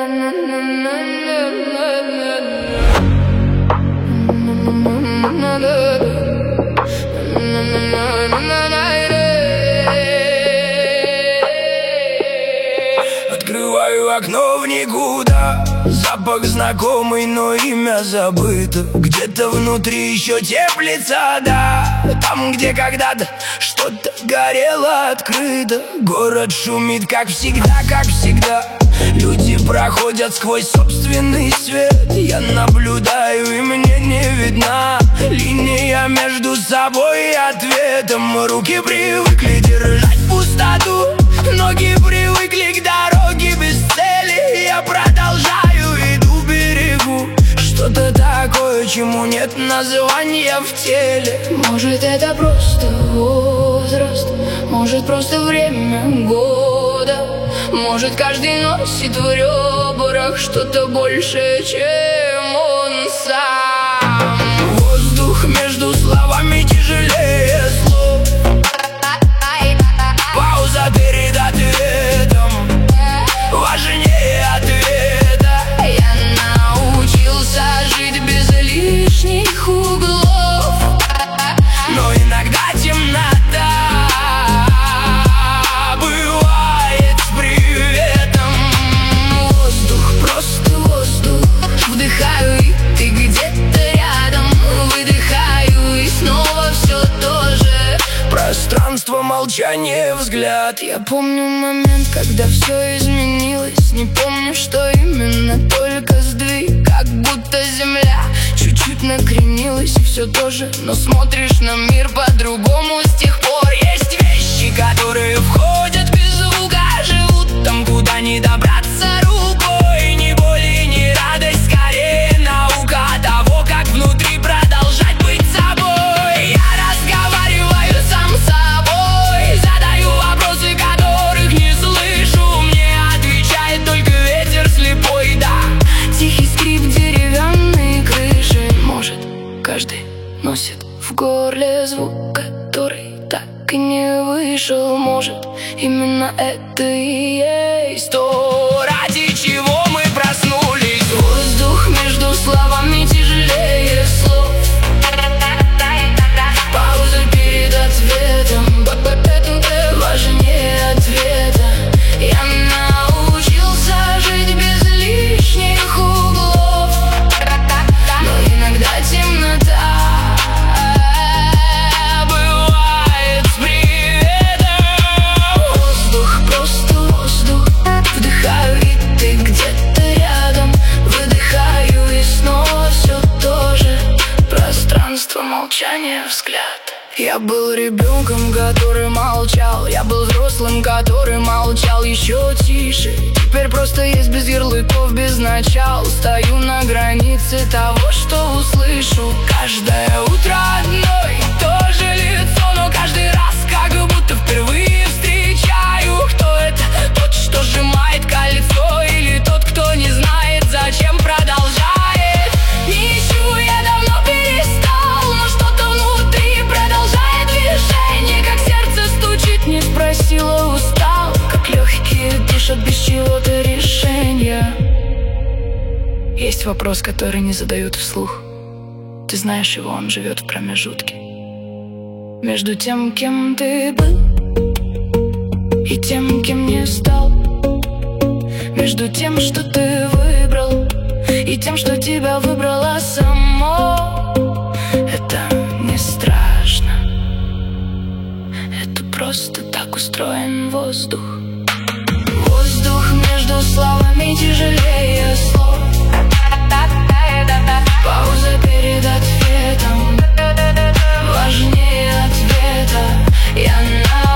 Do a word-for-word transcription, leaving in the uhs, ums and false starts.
Открываю окно в никуда. Запах знакомый, но имя забыто. Где-то внутри еще теплится, да. Там, где когда-то что-то горело открыто. Город шумит, как всегда, как всегда. Люди проходят сквозь собственный свет. Я наблюдаю, и мне не видна линия между собой и ответом. Руки привыкли держать пустоту, ноги привыкли к дороге без цели. Я продолжаю, иду, берегу что-то такое, чему нет названия в теле. Может, это просто возраст, может, просто время года. Может, каждый носит в ребрах что-то большее, чем он сам. Воздух между словами тяжелее слов. Пауза перед ответом важнее ответа. Я научился жить без лишних углов, но иногда темнота бывает с приветом. Воздух, просто воздух. Вдыхаю, и ты где-то рядом. Выдыхаю, и снова все то же. Пространство, молчание, взгляд. Я помню момент, когда все изменилось. Не помню, что именно, только сдвиг. Как будто земля чуть-чуть накренилась, и все то же, но смотришь на мир по-другому с тех пор. Есть вещи, которые входят без звука, живут там, куда не добраться рукой. Ни боли, ни радость, скорее наука того, как внутри продолжать быть собой. Я разговариваю сам с собой, задаю вопросы, которых не слышу. Мне отвечает только ветер слепой, да. Тихий скрип деревянной крыши. Может, каждый носит в горле звук, который так и не вышел. Может, именно это и есть то, ради чего мы проснулись. Воздух между словами тяжелее слов. Пауза перед ответом важнее ответа. Я научился жить без лишних углов, но иногда темнота бывает с приветом. Воздух, просто воздух. Вдыхаю, и ты где-то рядом. Выдыхаю, и снова все то же. Пространство, молчание, взгляд. Я был ребенком, который молчал. Я был взрослым, который молчал еще тише. Теперь просто есть без ярлыков, без начал. Стою на границе того, что услышу. Каждое утро одно и то же лицо, но каждый раз как будто впервые встречаю. Кто это? Тот, что сжимает кольцо, или тот, кто не знает, зачем продолжает? Не ищу, я давно перестал, но что-то внутри продолжает движение. Как сердце стучит, не спросила, устал. Как легкие дышат без чего-то решения. Есть вопрос, который не задают вслух. Ты знаешь его, он живет в промежутке между тем, кем ты был, и тем, кем не стал. Между тем, что ты выбрал, и тем, что тебя выбрало само. Это не страшно, это просто так устроен воздух. Воздух между словами тяжелее слов. Пауза перед ответом важнее ответа. Я на